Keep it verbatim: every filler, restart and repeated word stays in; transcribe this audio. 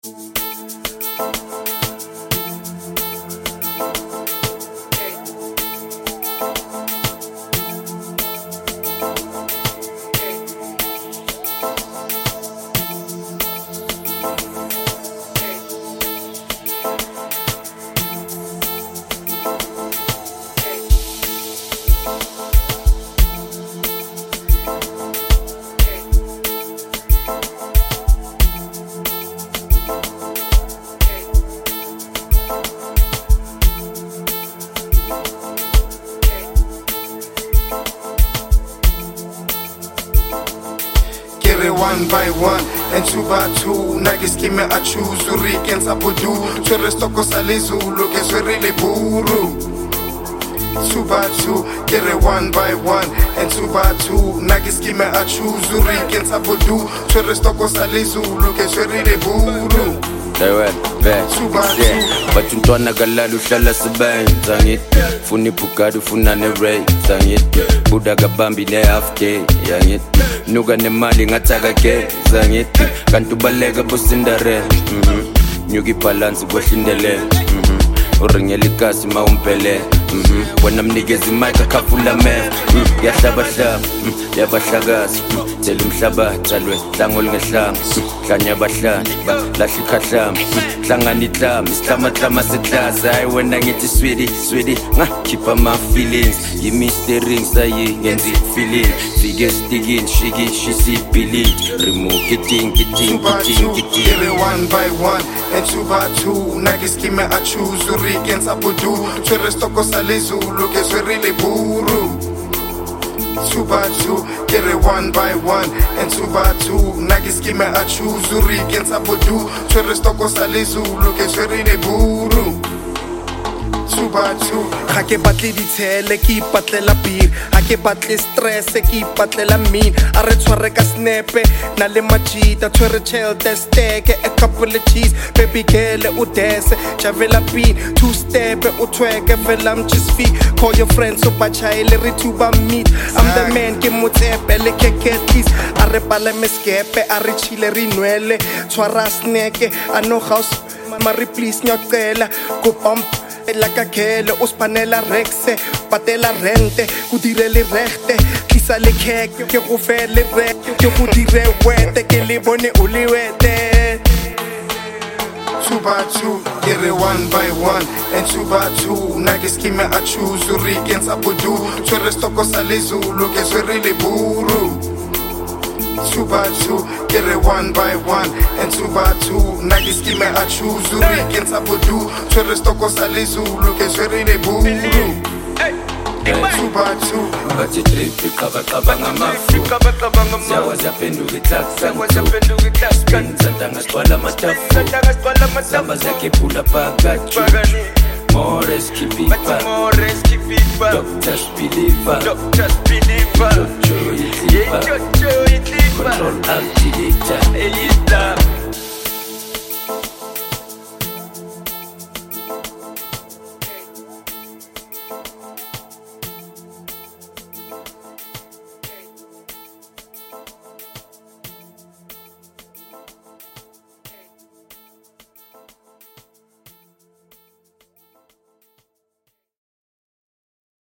One by one and two by two nakiskime a choose uriken sabudu twere stoko salizulu ke swere le buru two by two get it one by one and two by two nakiskime a choose uriken sabudu twere stoko salizulu ke swere le buru They went back, yeah. But you don't galala uhlala sibenza ngithi funa ibugado funa ne ray zangithi buda kabambi ne half day yangithi nuka nemali ngathaka geza ngithi kanti ubaleka bosindarela mhm nyuka ibalance kwehlindele mhm uringela ikasi mawumpele mhm wena mnikeza imic akhafula mef yahlaba hlaba yabahlakazi thela umhlaba tsalwe hlango lingehlanga hlanya abahlani lahla ikhahlama hlangana ihlama isihlama hlama seclass hayi wena ngithi sweetie sweetie ngakhipha ama feelings yimistering sayi ngenzi feeling fike sticking shiki shisi believe remove getting getting getting getting one by one and two by two nakiskime a choose uriken sabudu twere stoko salizulu ke swere le buru two by two, get it one by one and two by two nakiskime a choose uriken sabudu twere stoko salizulu ke swere le buru two by two ga ke batle ditshele ke ipatlela beer ga ke batle stress ke ipatlela mean a re tshware ka snepe na le majita tshwere chelte steak a couple of cheese baby girl u dance javela bean two step u tweke vela mchisfi call your friends so bachayele re tuba meet I'm the man ke motsepe le keketis a re pala meskepe a re chile re nwele tshwara snack a no house mari please nyocela go pump la kakele uspanela rexe patela rente ku direle regte tlisa le cake ke go fele re ke go dire wete ke le bone o le wete two by two get it one by one and two by two nakiskime a choose uriken sabudu twere stoko salizulu ke swere le buru two by two get it one by one and two by two nakiskime a choose uriken sabudu twere stoko salizulu ke swere le buru two by two bathi trip iqaba qaba ngamafu siyawa siyapenduka iklax santa ngasibhala amatafu samba zakhe phula phakathi more skipipa doctors believer doctors believer control alt